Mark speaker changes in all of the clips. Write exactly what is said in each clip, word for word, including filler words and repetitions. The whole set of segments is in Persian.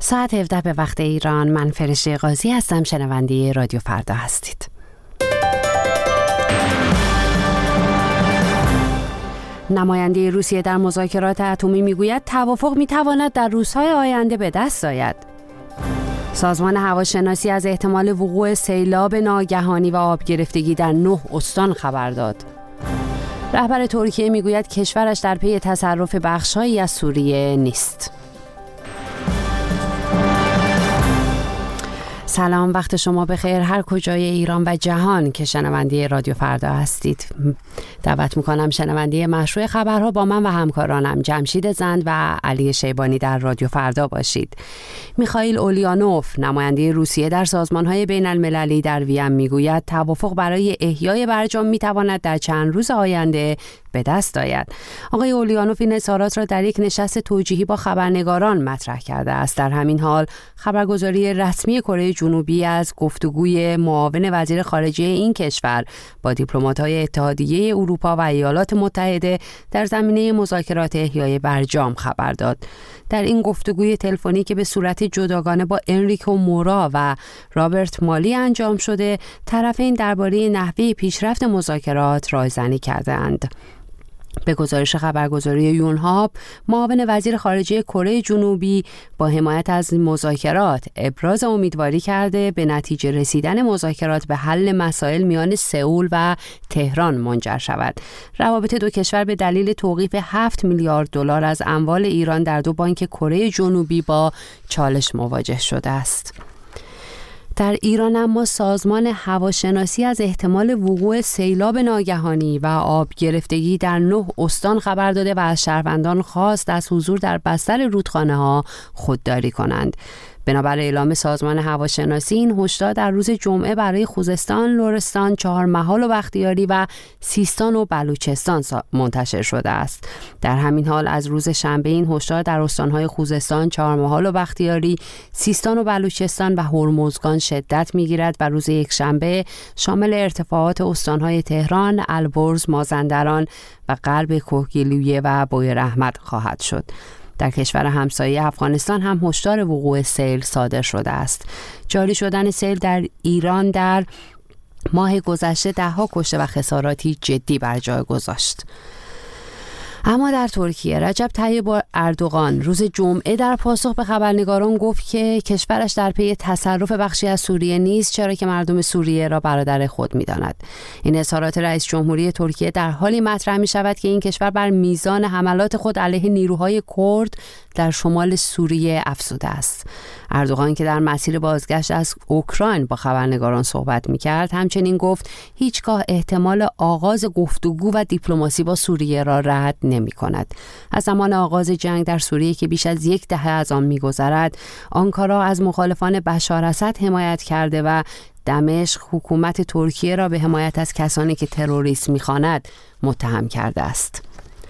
Speaker 1: ساعت هفده به وقت ایران. من فرشته قاضی هستم. شنونده رادیو فردا هستید. نماینده روسیه در مذاکرات اتمی میگوید توافق میتواند در روزهای آینده به دست آید. سازمان هواشناسی از احتمال وقوع سیلاب ناگهانی و آب گرفتگی در نه استان خبر داد. رهبر ترکیه میگوید کشورش در پی تصرف بخش‌هایی از سوریه نیست. سلام، وقت شما بخیر هر کجای ایران و جهان که شنونده رادیو فردا هستید. دعوت میکنم شنونده مشروع خبرها با من و همکارانم جمشید زند و علی شیبانی در رادیو فردا باشید. میخائیل اولیانوف نماینده روسیه در سازمانهای بین المللی در وین میگوید توافق برای احیای برجام میتواند در چند روز آینده به دست آید. آقای اولیانوف این اظهارات را در یک نشست توجیهی با خبرنگاران مطرح کرده است. در همین حال خبرگزاری رسمی کره جنوبی از گفتگوی معاون وزیر خارجه این کشور با دیپلمات‌های اتحادیه اروپا و ایالات متحده در زمینه مذاکرات احیای برجام خبر داد. در این گفتگوی تلفنی که به صورت جداگانه با انریکو مورا و رابرت مالی انجام شده، طرفین درباره نحوه پیشرفت مذاکرات رایزنی کردند. به گزارش خبرگزاری یونهاب، معاون وزیر خارجه کره جنوبی با حمایت از مذاکرات ابراز امیدواری کرده به نتیجه رسیدن مذاکرات به حل مسائل میان سئول و تهران منجر شود. روابط دو کشور به دلیل توقیف هفت میلیارد دلار از اموال ایران در دو بانک کره جنوبی با چالش مواجه شده است. در ایران اما سازمان هواشناسی از احتمال وقوع سیلاب ناگهانی و آب گرفتگی در نه استان خبر داده و از شهروندان خواست از حضور در بستر رودخانه ها خودداری کنند. بنابر اعلام سازمان هواشناسی این هشدار در روز جمعه برای خوزستان، لرستان، چهارمحال و بختیاری و سیستان و بلوچستان منتشر شده است. در همین حال از روز شنبه این هشدار در استان‌های خوزستان، چهارمحال و بختیاری، سیستان و بلوچستان و هرمزگان شدت می‌گیرد و روز یکشنبه شامل ارتفاعات استان‌های تهران، البرز، مازندران و غرب کوهگیلویه و بویراحمد خواهد شد. در کشور همسایه افغانستان هم هشدار وقوع سیل صادر شده است. جاری شدن سیل در ایران در ماه گذشته ده‌ها کشته و خساراتی جدی بر جای گذاشت. اما در ترکیه رجب طیب اردوغان روز جمعه در پاسخ به خبرنگاران گفت که کشورش در پی تصرف بخشی از سوریه نیست، چرا که مردم سوریه را برادر خود می‌داند. این اظهارات رئیس جمهوری ترکیه در حالی مطرح می‌شود که این کشور بر میزان حملات خود علیه نیروهای کرد در شمال سوریه افزوده است. اردوغان که در مسیر بازگشت از اوکراین با خبرنگاران صحبت می‌کرد، همچنین گفت هیچگاه احتمال آغاز گفتگو و دیپلماسی با سوریه را رد نمی‌کند. از زمان آغاز جنگ در سوریه که بیش از یک دهه از آن می‌گذرد، آنکارا از مخالفان بشار اسد حمایت کرده و دمشق حکومت ترکیه را به حمایت از کسانی که تروریست می‌خواند متهم کرده است.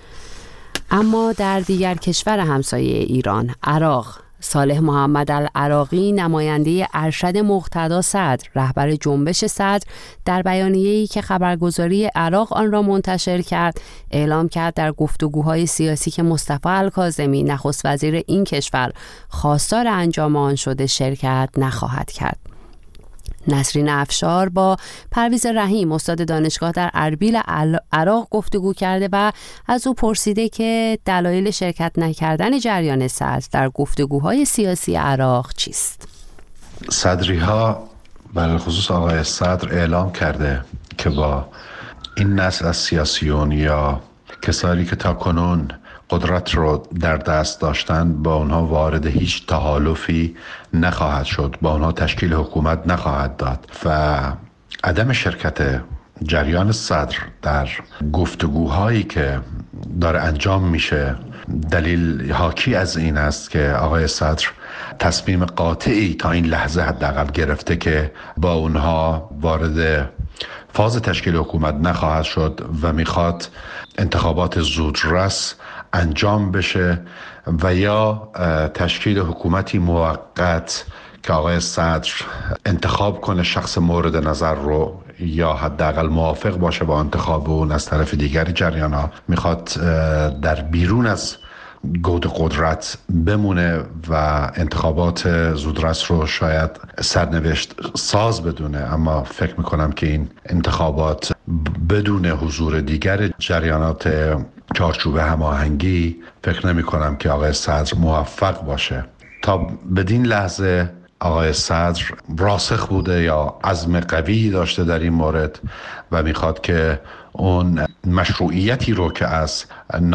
Speaker 1: اما در دیگر کشور همسایه ایران، عراق، صالح محمد العراقی نماینده ارشد مقتدا صدر، رهبر جنبش صدر، در بیانیه‌ای که خبرگزاری عراق آن را منتشر کرد اعلام کرد در گفتگوهای سیاسی که مصطفی الکاظمی نخست وزیر این کشور خواستار انجام آن شده شرکت نخواهد کرد. نسرین افشار با پرویز رحیم استاد دانشگاه در اربیل عراق گفتگو کرده و از او پرسیده که دلایل شرکت نکردن جریان صدر در گفتگوهای سیاسی عراق چیست؟
Speaker 2: صدری ها بر خصوص آقای صدر اعلام کرده که با این نسل از سیاسیون یا کسانی که تا کنون قدرت رو در دست داشتن با اونها وارد هیچ تحالفی نخواهد شد، با اونها تشکیل حکومت نخواهد داد و عدم شرکت جریان صدر در گفتگوهایی که داره انجام میشه دلیل حاکی از این است که آقای صدر تصمیم قاطعی تا این لحظه حداقل گرفته که با اونها وارد فاز تشکیل حکومت نخواهد شد و میخواد انتخابات زودرس انجام بشه و یا تشکیل حکومتی موقت که آقای صدر انتخاب کنه شخص مورد نظر رو یا حداقل موافق باشه با انتخاب اون از طرف دیگر جریان ها، میخواد در بیرون از گود قدرت بمونه و انتخابات زودرس رو شاید سرنوشت ساز بدونه، اما فکر میکنم که این انتخابات بدون حضور دیگر جریانات چارچوب هماهنگی فکر نمی کنم که آقای صدر موفق باشه. تا بدین لحظه آقای صدر راسخ بوده یا عزم قوی داشته در این مورد و میخواد که اون مشروعیتی رو که از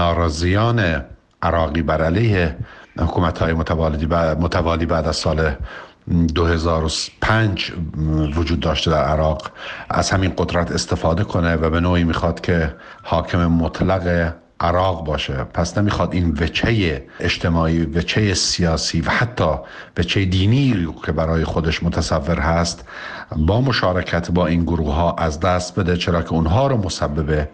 Speaker 2: ناراضیان عراقی بر علیه حکومت‌های متوالی بعد از سال دو هزار و پنج وجود داشته در عراق، از همین قدرت استفاده کنه و به نوعی میخواد که حاکم مطلق عراق باشه. پس نمیخواد این وجهه اجتماعی، وجهه سیاسی و حتی وجهه دینی که برای خودش متصور هست با مشارکت با این گروه ها از دست بده، چرا که اونها رو مسبب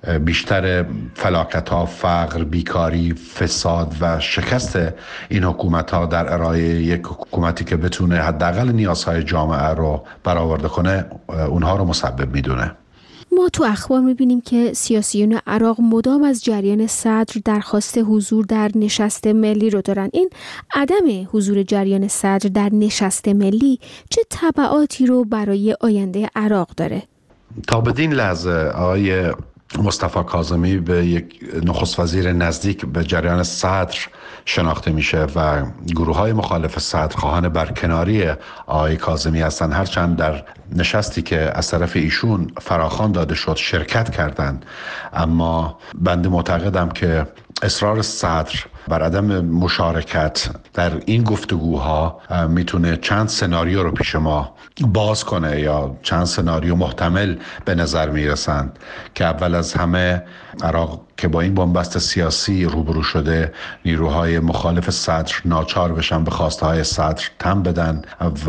Speaker 2: بیشتر فلاکت ها، فقر، بیکاری، فساد و شکست این حکومت ها در ارائه یک حکومتی که بتونه حداقل نیازهای جامعه رو برآورده کنه، اونها رو مسبب میدونه.
Speaker 3: ما تو اخبار میبینیم که سیاسیون عراق مدام از جریان صدر درخواست حضور در نشست ملی رو دارن. این عدم حضور جریان صدر در نشست ملی چه تبعاتی رو برای آینده عراق داره؟
Speaker 2: تا بدین لحظه آقای مصطفی کاظمی به یک نخست وزیر نزدیک به جریان صدر شناخته میشه و گروه های مخالف صدر خواهان برکناری آقای کاظمی هستند، هرچند در نشستی که از طرف ایشون فراخوان داده شد شرکت کردند. اما بنده معتقدم که اصرار صدر بر عدم مشارکت در این گفتگوها میتونه چند سناریو رو پیش ما باز کنه یا چند سناریو محتمل به نظر میرسند که اول از همه عراق که با این بنبست سیاسی روبرو شده، نیروهای مخالف صدر ناچار بشن به خواسته های صدر تن بدن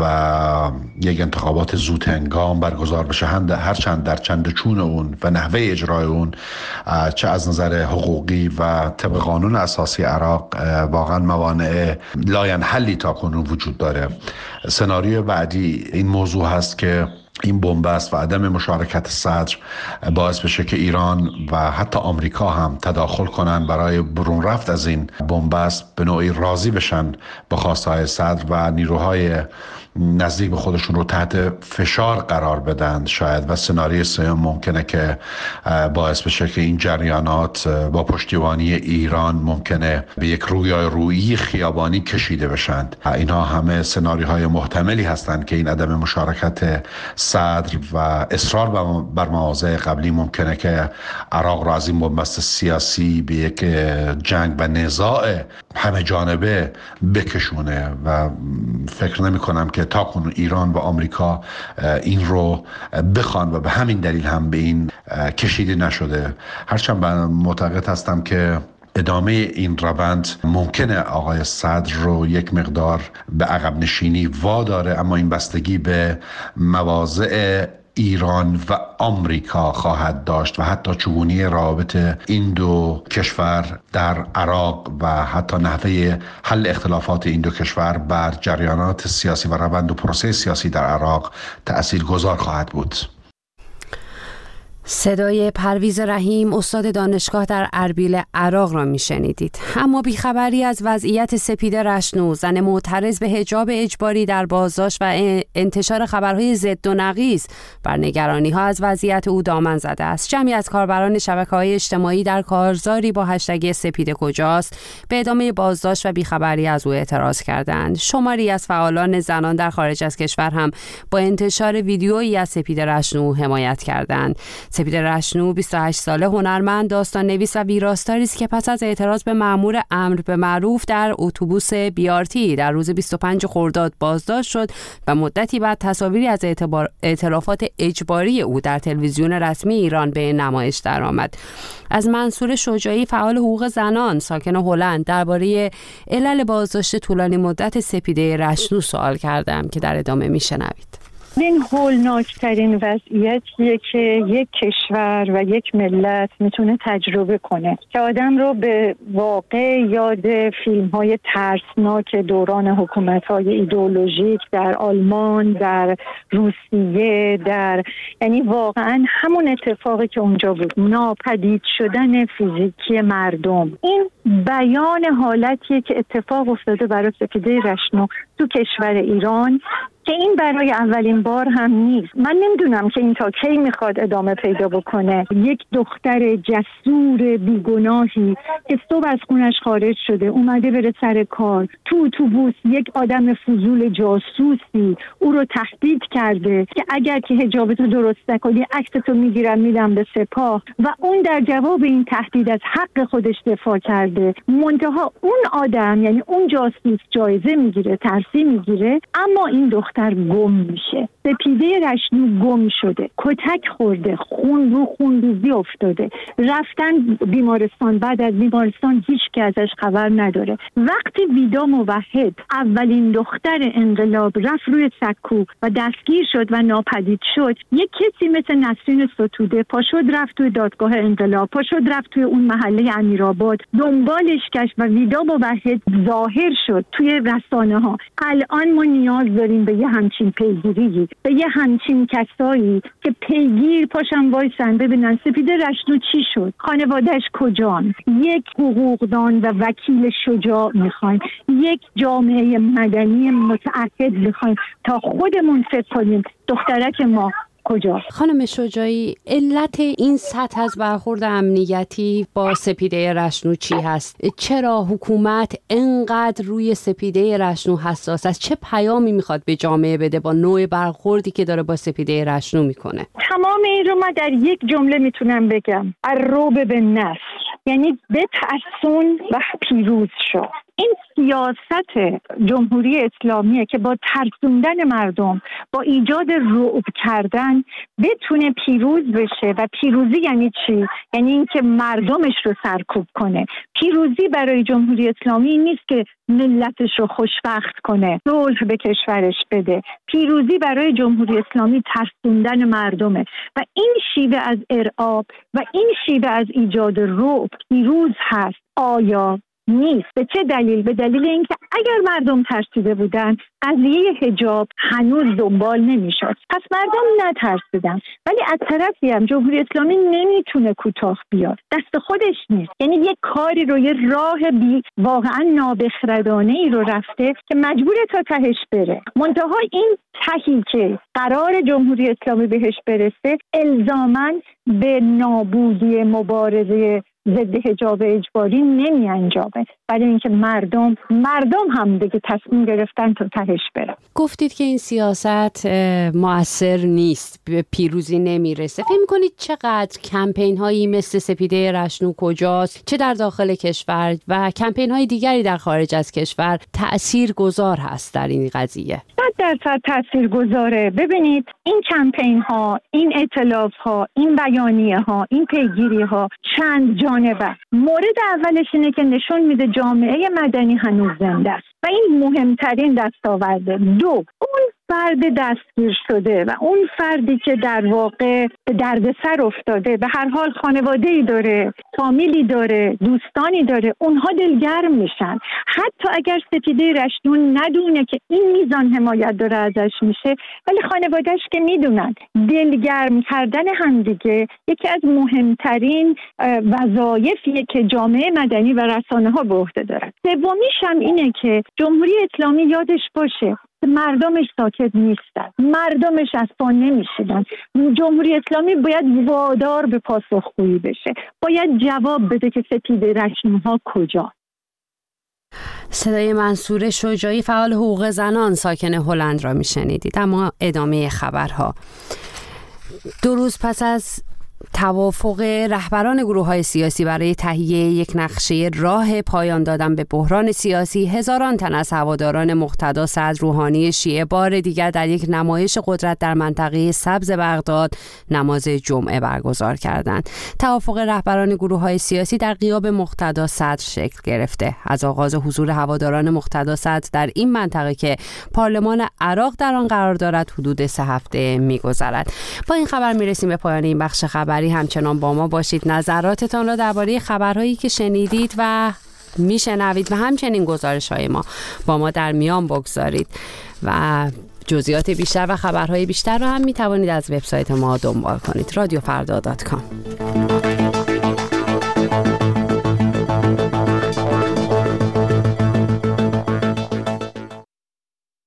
Speaker 2: و یک انتخابات زود هنگام برگزار بشه، هرچند در چند چون اون و نحوه اجرای اون چه از نظر حقوقی و طبق قانون اساسی عراق واقعا موانع لاینحلی تا کنون وجود داره. سناریو بعدی این موضوع هست که این بنبست و عدم مشارکت صدر باعث بشه که ایران و حتی آمریکا هم تداخل کنن برای برون رفت از این بنبست، به نوعی راضی بشن با خواستهای صدر و نیروهای نزدیک به خودشون رو تحت فشار قرار بدن شاید. و سناریوی سوم ممکنه که باعث بشه که این جریانات با پشتیبانی ایران ممکنه به یک رویای رویی خیابانی کشیده بشن. اینها همه سناریوهای محتملی هستند که این عدم مشارکت صدر و اصرار بر مواضع قبلی ممکنه که عراق را از این بنبست سیاسی به یک جنگ و نزاع همه جانبه بکشونه و فکر نمی کنم که تا کنون ایران و آمریکا این رو بخوان و به همین دلیل هم به این کشیده نشده. هرچند من معتقد هستم که ادامه این روند ممکنه آقای صدر رو یک مقدار به عقب نشینی واداره، اما این بستگی به مواضع ایران و آمریکا خواهد داشت و حتی چگونی روابط این دو کشور در عراق و حتی نحوه حل اختلافات این دو کشور بر جریانات سیاسی و روند و پروسه سیاسی در عراق تأثیرگذار خواهد بود.
Speaker 1: صدای پرویز رحیم، استاد دانشگاه در اربیل عراق را میشنیدید. اما بیخبری از وضعیت سپید رشنو، زن معترض به حجاب اجباری در بازداشت و انتشار خبرهای ضد و نقیض بر نگرانی‌ها از وضعیت او دامن زده است. جمعی از کاربران شبکه‌های اجتماعی در کارزاری با هشتگ سپید کجاست به ادامه بازداشت و بیخبری از او اعتراض کردند. شماری از فعالان زنان در خارج از کشور هم با انتشار ویدیویی از سپید رشنو حمایت کردند. سپید رشنو بیست و هشت ساله هنرمند، داستان نویس و ویراستاری است که پس از اعتراض به مأمور امر به معروف در اتوبوس بیارتی در روز بیست و پنج خرداد بازداشت شد و مدتی بعد تصاویری از اعترافات اجباری او در تلویزیون رسمی ایران به نمایش درآمد. از منصور شجاعی، فعال حقوق زنان ساکن هلند، درباره علل بازداشت طولانی مدت سپیده رشنو سوال کردم که در ادامه میشنوید.
Speaker 4: این هولناکترین وضعیتیه که یک کشور و یک ملت میتونه تجربه کنه که آدم رو به واقع یاد فیلم‌های ترسناک دوران حکومت‌های ایدئولوژیک در آلمان، در روسیه، در یعنی واقعا همون اتفاقی که اونجا بود، ناپدید شدن فیزیکی مردم. این بیان حالتیه که اتفاق افتاده برای سپیده رشنو تو کشور ایران که این برای اولین بار هم نیست. من نمیدونم که این تا کی میخواد ادامه پیدا بکنه. یک دختر جسور بیگناهی که صبح از خونش خارج شده اومده بره سر کار، تو اتوبوس یک آدم فضول جاسوسی او رو تهدید کرده که اگر که حجابتو درست نکنی عکستو میگیرم میدم به سپاه و اون در جواب این تهدید از حق خودش دفاع کرده. منتها اون آدم یعنی اون جاسوس جایزه میگیره، ترفیع میگیره، اما این دختر در گم میشه. سپیده رشنو گم شده، کتک خورده، خون رو خون ریزی افتاده، رفتن بیمارستان، بعد از بیمارستان هیچ که ازش خبر نداره. وقتی ویدا موحد اولین دختر انقلاب رفت روی سکو و دستگیر شد و ناپدید شد، یک کسی مثل نسرین ستوده پاشد رفت توی دادگاه انقلاب، پاشد رفت توی اون محله امیرآباد دنبالش گشت و ویدا موحد ظاهر شد توی رسانه ها. الان ما نیاز داریم به یه همچین پیگیری، به یه همچین کسایی که پیگیر پاشن وایسن ببینن سپیده رشنو چی شد، خانوادهش کجان. یک حقوقدان و وکیل شجاع میخوایم، یک جامعه مدنی متعهد میخوایم تا خودمون فکر کنیم دخترک ما کجا.
Speaker 1: خانم شجاعی، علت این سطح از برخورد امنیتی با سپیده رشنو چی هست؟ چرا حکومت انقدر روی سپیده رشنو حساس است؟ چه پیامی میخواد به جامعه بده با نوع برخوردی که داره با سپیده رشنو میکنه؟
Speaker 4: تمام این رو من در یک جمله میتونم بگم: الرعب بالنصر، یعنی بترسون و پیروز شو. این سیاست جمهوری اسلامیه که با ترسوندن مردم، با ایجاد رعب کردن بتونه پیروز بشه. و پیروزی یعنی چی؟ یعنی اینکه مردمش رو سرکوب کنه. پیروزی برای جمهوری اسلامی نیست که ملتش رو خوشبخت کنه، صلح به کشورش بده. پیروزی برای جمهوری اسلامی ترسوندن مردمه و این شیوه از ارعاب و این شیوه از ایجاد رعب پیروز هست. آیا نیست؟ به چه دلیل؟ به دلیل اینکه اگر مردم ترسیده بودن قضیه حجاب هنوز دنبال نمیشد. پس مردم نترسیدن، ولی از طرفی هم جمهوری اسلامی نمیتونه کوتاه بیاد، دست خودش نیست. یعنی یک کاری رو، یه راه بی واقعا نابخردانه ای رو رفته که مجبور تا تهش بره. منتها این تهی که قرار جمهوری اسلامی بهش برسه الزاماً به نابودی مبارزه ضد حجاب اجباری نمی انجامه، برای اینکه مردم مردم هم دیگه تصمیم گرفتن تا تهش بره.
Speaker 1: گفتید که این سیاست مؤثر نیست، به پیروزی نمیرسه. فکر می‌کنید چقدر کمپین هایی مثل سپیده رشنو کجاست، چه در داخل کشور و کمپین های دیگری در خارج از کشور، تأثیر گذار هست در این قضیه؟
Speaker 4: صد درصد تأثیر گذاره. ببینید این کمپین ها، این ائتلاف ها، این بیانیه ها، این پیگیری ها چند جانبه. مورد اولش اینه که نشون میده جامعه مدنی هنوز زنده است و این مهمترین دستاورده. دو، اون فرد دستگیر شده و اون فردی که در واقع به دردسر افتاده، به هر حال خانواده‌ای داره، فامیلی داره، دوستانی داره، اونها دلگرم میشن. حتی اگر سپیده رشنو ندونه که این میزان حمایت داره ازش میشه، ولی خانواده‌اش که میدونن. دلگرم کردن همدیگه یکی از مهمترین وظایفیه که جامعه مدنی و رسانه‌ها به عهده داره. سومیش هم اینه که جمهوری اسلامی یادش باشه مردمش ساکت نیستن، مردمش از پا نمیشیدن. جمهوری اسلامی باید وادار به پاسخگویی بشه، باید جواب بده که سپیده رشنوها کجا.
Speaker 1: صدای منصور شجاعی، فعال حقوق زنان ساکن هلند را میشنیدید. اما ادامه خبرها. دو روز پس از توافق رهبران گروه‌های سیاسی برای تهیه یک نقشه راه پایان دادن به بحران سیاسی، هزاران تن از هواداران مقتدا صدر روحانی شیعه بار دیگر در یک نمایش قدرت در منطقه سبز بغداد نماز جمعه برگزار کردند. توافق رهبران گروه‌های سیاسی در غیاب مقتدا صدر شکل گرفته. از آغاز حضور هواداران مقتدا صدر در این منطقه که پارلمان عراق در آن قرار دارد حدود سه هفته می‌گذرد. با این خبر می‌رسیم به پایان این بخش خبری. همچنان با ما باشید. نظراتتان را درباره خبرهایی که شنیدید و میشنوید و همچنین گزارش‌های ما با ما در میان بگذارید و جزئیات بیشتر و خبرهای بیشتر را هم میتوانید از وبسایت ما دنبال کنید. رادیو فردا دات کام.